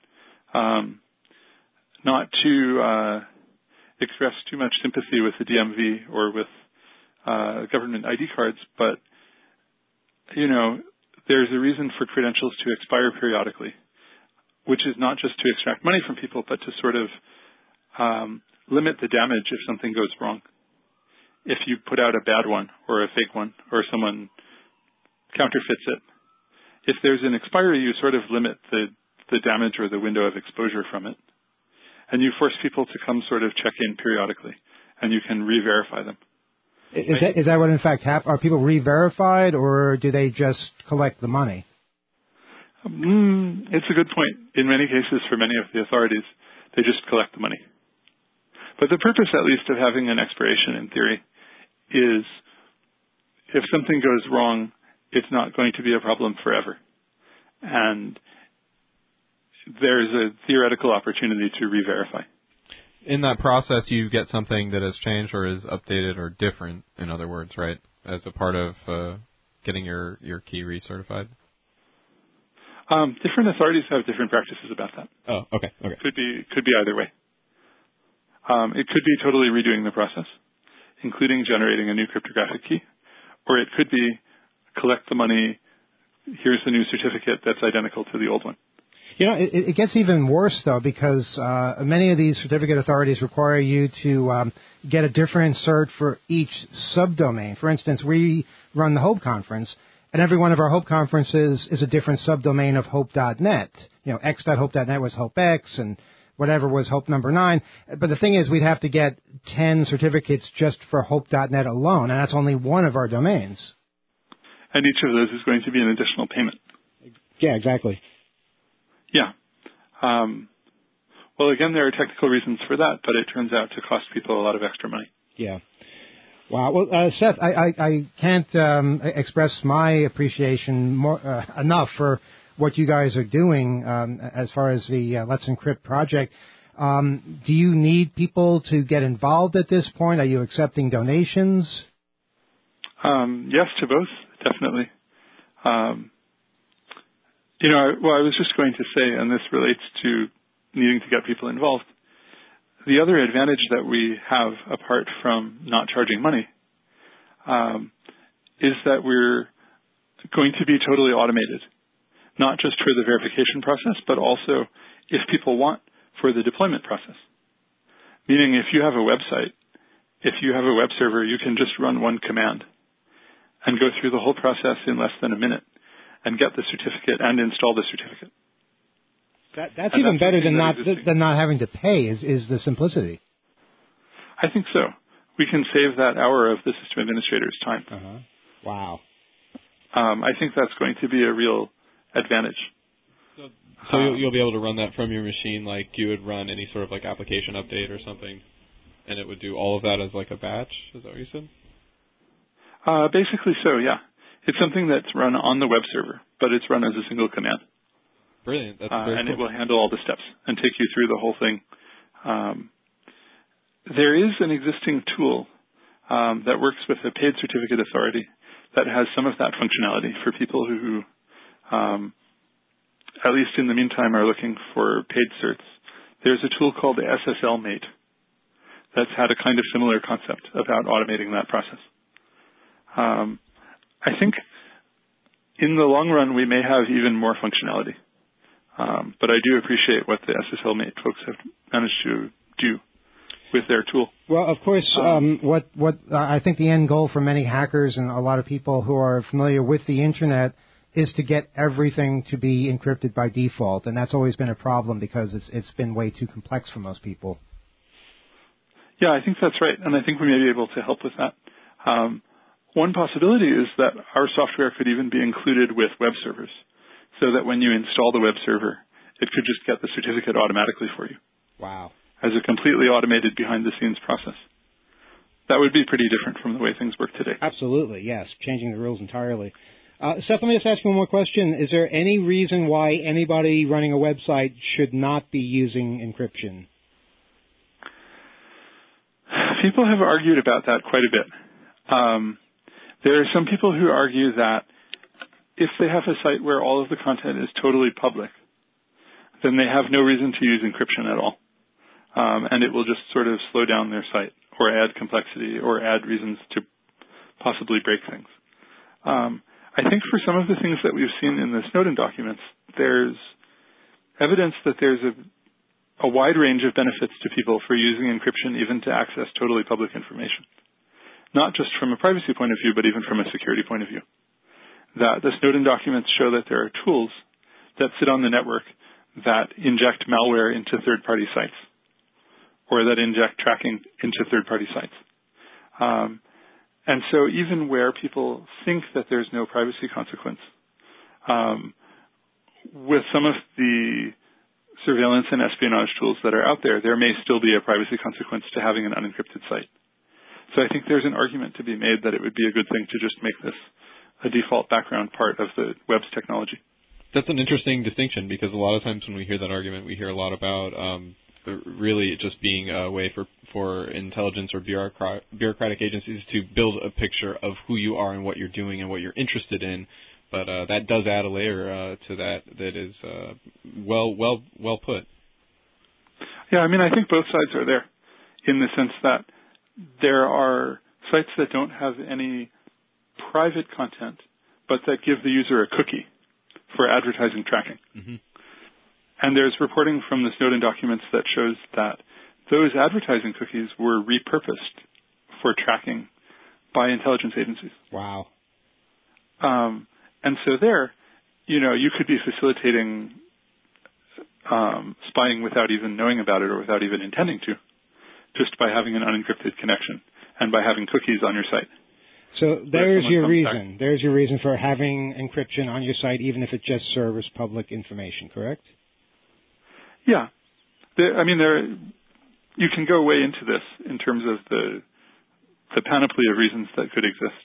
Not to express too much sympathy with the DMV or with government ID cards, but, there's a reason for credentials to expire periodically, which is not just to extract money from people, but to sort of limit the damage if something goes wrong. If you put out a bad one or a fake one or someone counterfeits it, if there's an expiry, you sort of limit the damage or the window of exposure from it. And you force people to come sort of check in periodically, and you can re-verify them. Is that what in fact happens? Are people re-verified, or do they just collect the money? It's a good point. In many cases, for many of the authorities, they just collect the money. But the purpose, at least, of having an expiration in theory is if something goes wrong, it's not going to be a problem forever. And there's a theoretical opportunity to re-verify. In that process, you get something that has changed or is updated or different, in other words, right, as a part of getting your key recertified? Different authorities have different practices about that. Oh, okay. Could be either way. It could be totally redoing the process, including generating a new cryptographic key, or it could be collect the money, here's the new certificate that's identical to the old one. It gets even worse, though, because many of these certificate authorities require you to get a different cert for each subdomain. For instance, we run the Hope Conference, and every one of our Hope conferences is a different subdomain of hope.net. X.hope.net was HopeX, and whatever was Hope number 9. But the thing is, we'd have to get 10 certificates just for hope.net alone, and that's only one of our domains. And each of those is going to be an additional payment. Yeah, exactly. Yeah. Well, again, there are technical reasons for that, but it turns out to cost people a lot of extra money. Yeah. Wow. Well, Seth, I can't express my appreciation enough for what you guys are doing as far as the Let's Encrypt project. Do you need people to get involved at this point? Are you accepting donations? Yes, to both, definitely. I was just going to say, and this relates to needing to get people involved, the other advantage that we have, apart from not charging money, is that we're going to be totally automated, not just for the verification process, but also, if people want, for the deployment process. Meaning, if you have a website, if you have a web server, you can just run one command and go through the whole process in less than a minute and get the certificate and install the certificate. That's even better than not having to pay, is the simplicity. I think so. We can save that hour of the system administrator's time. Uh-huh. Wow. I think that's going to be a real advantage. So you'll be able to run that from your machine like you would run any sort of like application update or something, and it would do all of that as like a batch? Is that what you said? Basically so, yeah. It's something that's run on the web server, but it's run as a single command. Brilliant. That's very and cool. It will handle all the steps and take you through the whole thing. There is an existing tool that works with a paid certificate authority that has some of that functionality for people who at least in the meantime, are looking for paid certs. There's a tool called the SSL-Mate that's had a kind of similar concept about automating that process. I think in the long run, we may have even more functionality. But I do appreciate what the SSL-Mate folks have managed to do with their tool. Well, of course, what I think the end goal for many hackers and a lot of people who are familiar with the Internet is to get everything to be encrypted by default, and that's always been a problem because it's been way too complex for most people. Yeah, I think that's right, and I think we may be able to help with that. One possibility is that our software could even be included with web servers, so that when you install the web server, it could just get the certificate automatically for you. Wow. As a completely automated behind-the-scenes process. That would be pretty different from the way things work today. Absolutely, yes, changing the rules entirely. Seth, let me just ask you one more question. Is there any reason why anybody running a website should not be using encryption? People have argued about that quite a bit. There are some people who argue that if they have a site where all of the content is totally public, then they have no reason to use encryption at all. And it will just sort of slow down their site or add complexity or add reasons to possibly break things. I think for some of the things that we've seen in the Snowden documents, there's evidence that there's a wide range of benefits to people for using encryption even to access totally public information. Not just from a privacy point of view, but even from a security point of view. That the Snowden documents show that there are tools that sit on the network that inject malware into third-party sites, or that inject tracking into third-party sites. And so even where people think that there's no privacy consequence, with some of the surveillance and espionage tools that are out there, there may still be a privacy consequence to having an unencrypted site. So I think there's an argument to be made that it would be a good thing to just make this a default background part of the web's technology. That's an interesting distinction, because a lot of times when we hear that argument, we hear a lot about really it just being a way for intelligence or bureaucratic agencies to build a picture of who you are and what you're doing and what you're interested in. But that does add a layer to that is well put. Yeah, I mean, I think both sides are there in the sense that there are sites that don't have any private content, but that give the user a cookie for advertising tracking. Mm-hmm. And there's reporting from the Snowden documents that shows that those advertising cookies were repurposed for tracking by intelligence agencies. Wow. And so there, you could be facilitating spying without even knowing about it or without even intending to, just by having an unencrypted connection and by having cookies on your site. So there's your reason. There's your reason for having encryption on your site, even if it just serves public information, correct? Yeah. You can go way into this in terms of the panoply of reasons that could exist.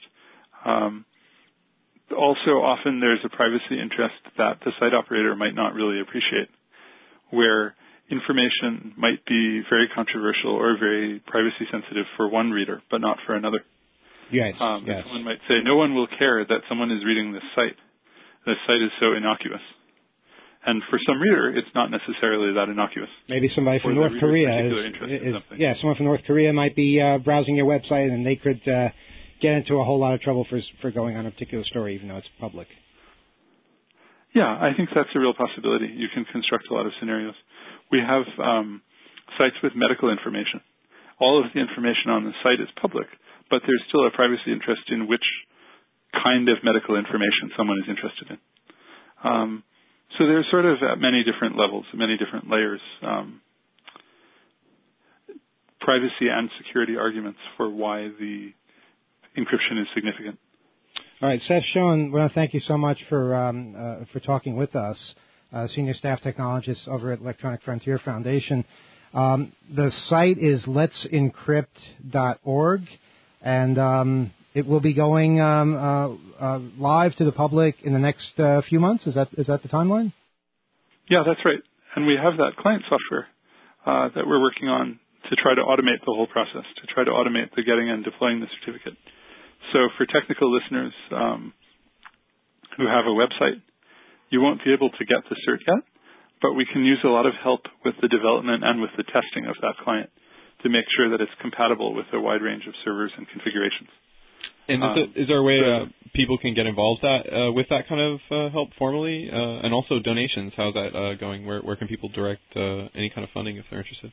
Also, often there's a privacy interest that the site operator might not really appreciate, where information might be very controversial or very privacy sensitive for one reader, but not for another. Yes. Someone might say, no one will care that someone is reading this site. This site is so innocuous. And for some reader, it's not necessarily that innocuous. Maybe somebody from North Korea someone from North Korea might be browsing your website, and they could get into a whole lot of trouble for going on a particular story, even though it's public. Yeah, I think that's a real possibility. You can construct a lot of scenarios. We have sites with medical information. All of the information on the site is public, but there's still a privacy interest in which kind of medical information someone is interested in. So there's sort of at many different levels, many different layers, privacy and security arguments for why the encryption is significant. All right, Seth Schoen, I want to thank you so much for talking with us, Senior Staff Technologist over at Electronic Frontier Foundation. The site is let'sencrypt.org, and it will be going live to the public in the next few months. Is that the timeline? Yeah, that's right. And we have that client software that we're working on to try to automate the whole process, to try to automate the getting and deploying the certificate. So for technical listeners who have a website, you won't be able to get the cert yet, but we can use a lot of help with the development and with the testing of that client to make sure that it's compatible with a wide range of servers and configurations. And is there a way people can get involved with that kind of help formally? And also donations, how's that going? Where can people direct any kind of funding if they're interested?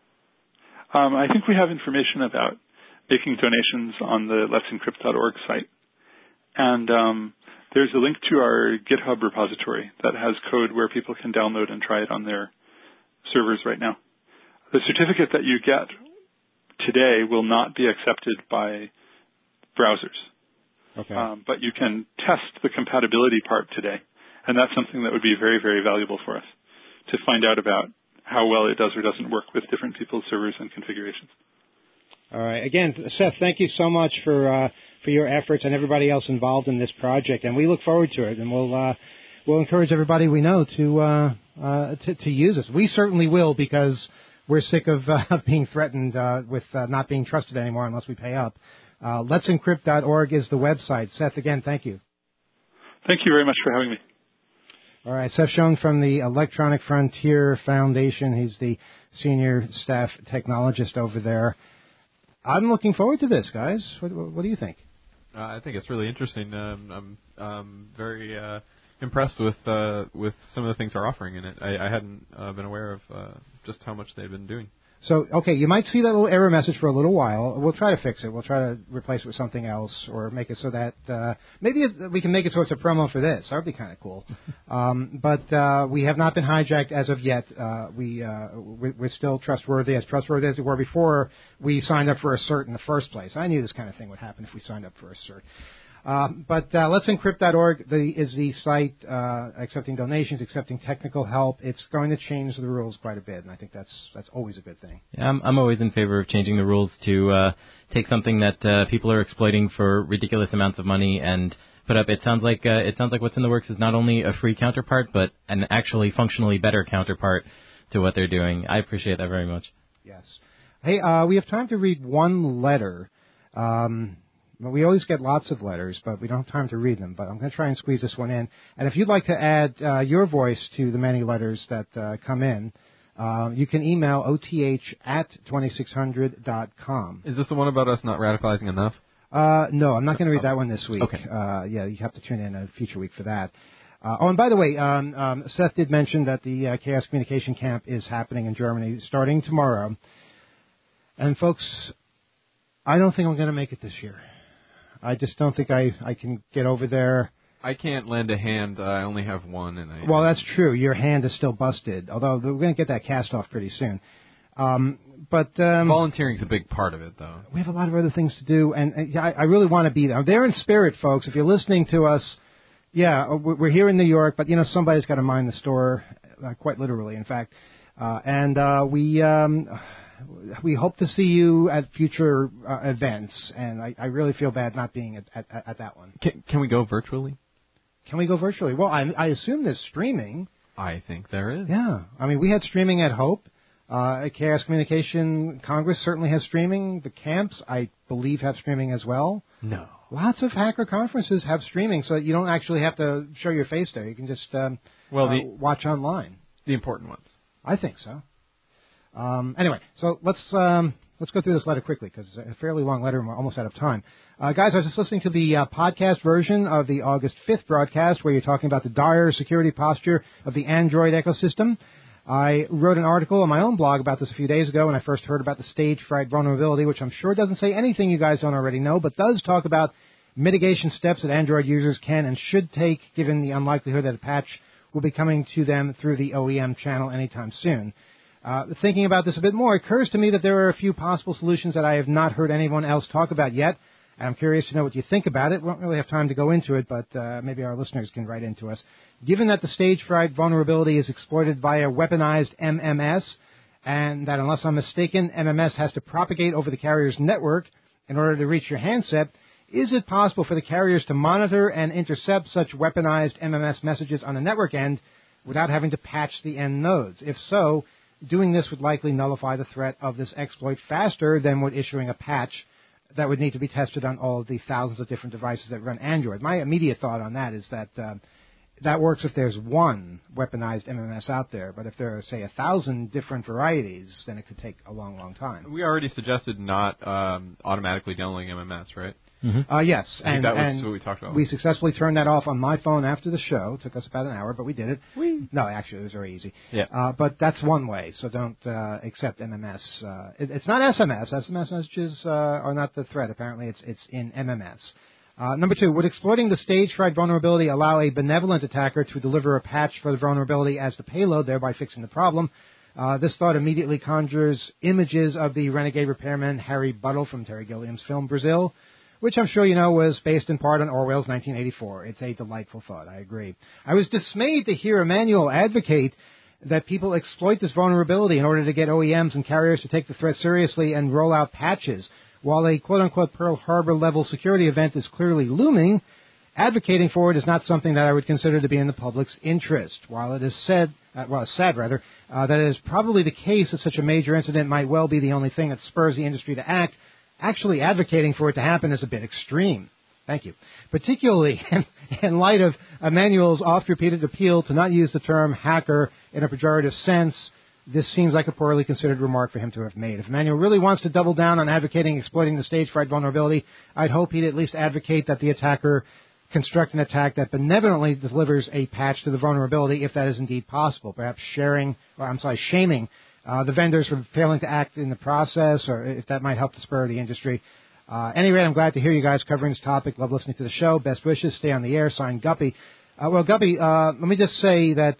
I think we have information about making donations on the let'sencrypt.org site. And there's a link to our GitHub repository that has code where people can download and try it on their servers right now. The certificate that you get today will not be accepted by browsers. Okay. But you can test the compatibility part today. And that's something that would be very, very valuable for us to find out about how well it does or doesn't work with different people's servers and configurations. All right. Again, Seth, thank you so much for your efforts and everybody else involved in this project, and we look forward to it. And we'll encourage everybody we know to use this. We certainly will, because we're sick of being threatened with not being trusted anymore unless we pay up. Let'sencrypt.org is the website. Seth, again, thank you. Thank you very much for having me. All right, Seth Schoen from the Electronic Frontier Foundation. He's the Senior Staff Technologist over there. I'm looking forward to this, guys. What do you think? I think it's really interesting. I'm very impressed with some of the things they're offering in it. I hadn't been aware of just how much they've been doing. So, okay, you might see that little error message for a little while. We'll try to fix it. We'll try to replace it with something else or make it so that maybe we can make it so it's a promo for this. That would be kind of cool. But we have not been hijacked as of yet. We're still trustworthy as we were before we signed up for a cert in the first place. I knew this kind of thing would happen if we signed up for a cert. But let'sencrypt.org is the site accepting donations, accepting technical help. It's going to change the rules quite a bit, and I think that's always a good thing. Yeah, I'm always in favor of changing the rules to take something that people are exploiting for ridiculous amounts of money and put up. It sounds like what's in the works is not only a free counterpart, but an actually functionally better counterpart to what they're doing. I appreciate that very much. Yes. Hey, we have time to read one letter. We always get lots of letters, but we don't have time to read them. But I'm going to try and squeeze this one in. And if you'd like to add your voice to the many letters that come in, you can email oth@2600.com. Is this the one about us not radicalizing enough? No, I'm not going to read that one this week. Okay. Yeah, you have to tune in a future week for that. And by the way, Seth did mention that the Chaos Communication Camp is happening in Germany starting tomorrow. And folks, I don't think I'm going to make it this year. I just don't think I can get over there. I can't lend a hand. I only have one. Well, that's true. Your hand is still busted, although we're going to get that cast off pretty soon. But volunteering is a big part of it, though. We have a lot of other things to do, and I really want to be there. I'm there in spirit, folks. If you're listening to us, yeah, we're here in New York, but, somebody's got to mind the store, quite literally, in fact. We hope to see you at future events, and I really feel bad not being at that one. Can we go virtually? Can we go virtually? Well, I assume there's streaming. I think there is. Yeah. I mean, we had streaming at Hope. Chaos Communication Congress certainly has streaming. The camps, I believe, have streaming as well. No. Lots of hacker conferences have streaming, so you don't actually have to show your face there. You can just watch online. The important ones. I think so. Anyway, so let's go through this letter quickly because it's a fairly long letter and we're almost out of time. Guys, I was just listening to the podcast version of the August 5th broadcast where you're talking about the dire security posture of the Android ecosystem. I wrote an article on my own blog about this a few days ago when I first heard about the stage fright vulnerability, which I'm sure doesn't say anything you guys don't already know, but does talk about mitigation steps that Android users can and should take given the unlikelihood that a patch will be coming to them through the OEM channel anytime soon. Thinking about this a bit more, it occurs to me that there are a few possible solutions that I have not heard anyone else talk about yet, and I'm curious to know what you think about it. We won't really have time to go into it, but maybe our listeners can write into us. Given that the stage fright vulnerability is exploited via weaponized MMS, and that unless I'm mistaken, MMS has to propagate over the carrier's network in order to reach your handset, is it possible for the carriers to monitor and intercept such weaponized MMS messages on the network end without having to patch the end nodes? If so, doing this would likely nullify the threat of this exploit faster than would issuing a patch that would need to be tested on all of the thousands of different devices that run Android. My immediate thought on that is that that works if there's one weaponized MMS out there, but if there are, say, 1,000 different varieties, then it could take a long, long time. We already suggested not automatically downloading MMS, right? Mm-hmm. Yes. I think that was what we talked about. We successfully turned that off on my phone after the show. It took us about an hour, but we did it. No, actually, it was very easy. Yeah. But that's one way, so don't accept MMS. It's not SMS. SMS messages are not the threat. Apparently, it's in MMS. Number 2, would exploiting the stage fright vulnerability allow a benevolent attacker to deliver a patch for the vulnerability as the payload, thereby fixing the problem? This thought immediately conjures images of the renegade repairman Harry Buttle from Terry Gilliam's film Brazil, which I'm sure you know was based in part on Orwell's 1984. It's a delightful thought, I agree. I was dismayed to hear Emmanuel advocate that people exploit this vulnerability in order to get OEMs and carriers to take the threat seriously and roll out patches. While a quote-unquote Pearl Harbor-level security event is clearly looming, advocating for it is not something that I would consider to be in the public's interest. While it is sad that it is probably the case that such a major incident might well be the only thing that spurs the industry to act, actually advocating for it to happen is a bit extreme. Thank you. Particularly in light of Emmanuel's oft-repeated appeal to not use the term hacker in a pejorative sense, this seems like a poorly considered remark for him to have made. If Emanuel really wants to double down on advocating exploiting the stage fright vulnerability, I'd hope he'd at least advocate that the attacker construct an attack that benevolently delivers a patch to the vulnerability, if that is indeed possible. Perhaps shaming the vendors for failing to act in the process, or if that might help to spur the industry. Any rate, I'm glad to hear you guys covering this topic. Love listening to the show. Best wishes. Stay on the air. Signed, Guppy. Well, Guppy, let me just say that,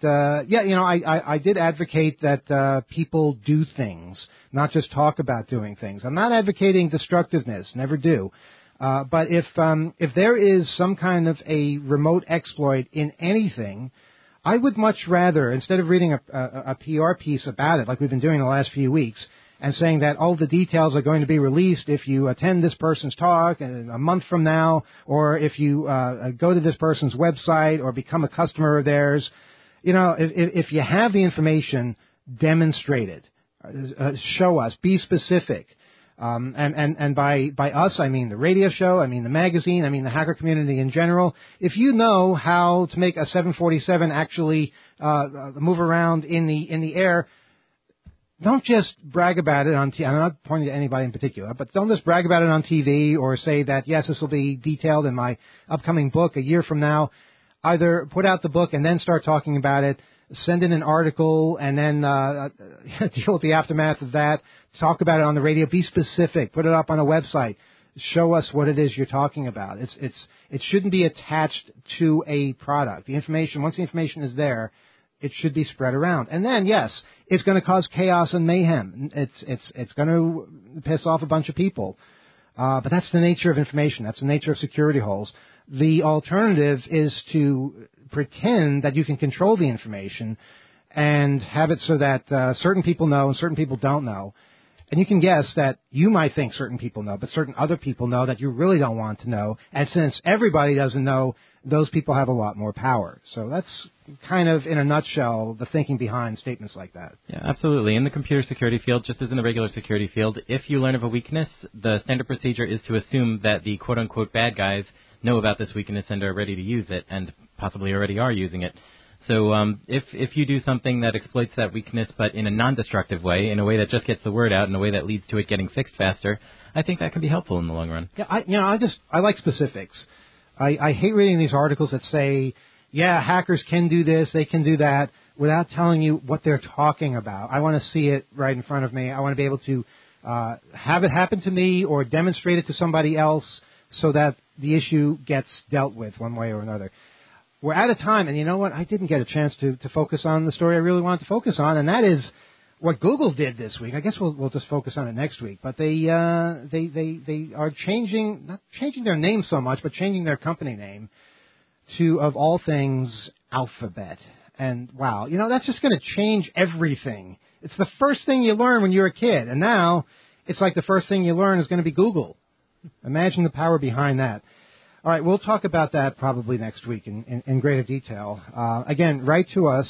I did advocate that people do things, not just talk about doing things. I'm not advocating destructiveness, never do. But if there is some kind of a remote exploit in anything, I would much rather, instead of reading a PR piece about it, like we've been doing the last few weeks, and saying that all the details are going to be released if you attend this person's talk a month from now, or if you go to this person's website or become a customer of theirs. If you have the information, demonstrate it. Show us. Be specific. And by us, I mean the radio show, I mean the magazine, I mean the hacker community in general. If you know how to make a 747 actually move around in the air, don't just brag about it on TV. I'm not pointing to anybody in particular, but don't just brag about it on TV or say that, yes, this will be detailed in my upcoming book a year from now. Either put out the book and then start talking about it, send in an article and then deal with the aftermath of that, talk about it on the radio, be specific, put it up on a website, show us what it is you're talking about. It shouldn't be attached to a product. The information, once the information is there, it should be spread around. And then, yes, it's going to cause chaos and mayhem. It's going to piss off a bunch of people. But that's the nature of information. That's the nature of security holes. The alternative is to pretend that you can control the information and have it so that certain people know and certain people don't know. And you can guess that you might think certain people know, but certain other people know that you really don't want to know. And since everybody doesn't know, those people have a lot more power. So that's kind of, in a nutshell, the thinking behind statements like that. Yeah, absolutely. In the computer security field, just as in the regular security field, if you learn of a weakness, the standard procedure is to assume that the quote-unquote bad guys know about this weakness and are ready to use it, and possibly already are using it. So if you do something that exploits that weakness, but in a non-destructive way, in a way that just gets the word out, in a way that leads to it getting fixed faster, I think that can be helpful in the long run. Yeah, I like specifics. I hate reading these articles that say, yeah, hackers can do this, they can do that, without telling you what they're talking about. I want to see it right in front of me. I want to be able to have it happen to me or demonstrate it to somebody else so that the issue gets dealt with one way or another. We're out of time, and you know what? I didn't get a chance to focus on the story I really wanted to focus on, and that is what Google did this week. I guess we'll just focus on it next week. But they are not changing their name so much, but changing their company name to, of all things, Alphabet. And wow, that's just going to change everything. It's the first thing you learn when you're a kid, and now it's like the first thing you learn is going to be Google. Imagine the power behind that. All right, we'll talk about that probably next week in greater detail. Again, write to us,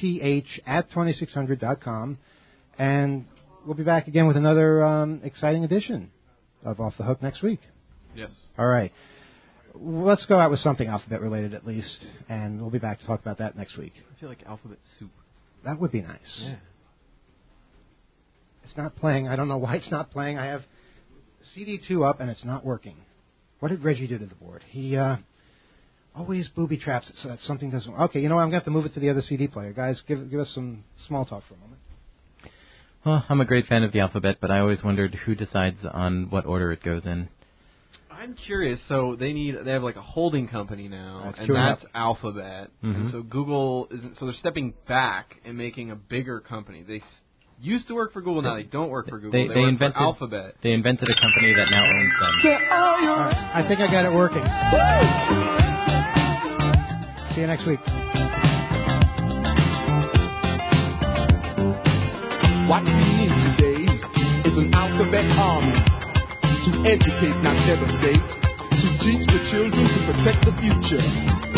oth@2600.com, and we'll be back again with another exciting edition of Off the Hook next week. Yes. All right. Let's go out with something alphabet-related at least, and we'll be back to talk about that next week. I feel like alphabet soup. That would be nice. Yeah. It's not playing. I don't know why it's not playing. I have CD2 up, and it's not working. What did Reggie do to the board? He always booby traps it so that something doesn't... Okay, I'm going to have to move it to the other CD player. Guys, give us some small talk for a moment. Well, I'm a great fan of the alphabet, but I always wondered who decides on what order it goes in. I'm curious. So they have like a holding company now, and that's Alphabet. Mm-hmm. And so Google isn't... So they're stepping back and making a bigger company. They used to work for Google, now they don't work for Google. They work for Alphabet. They invented a company that now owns them. I think I got it working. See you next week. What we need today is an alphabet army to educate, not devastate, to teach the children to protect the future.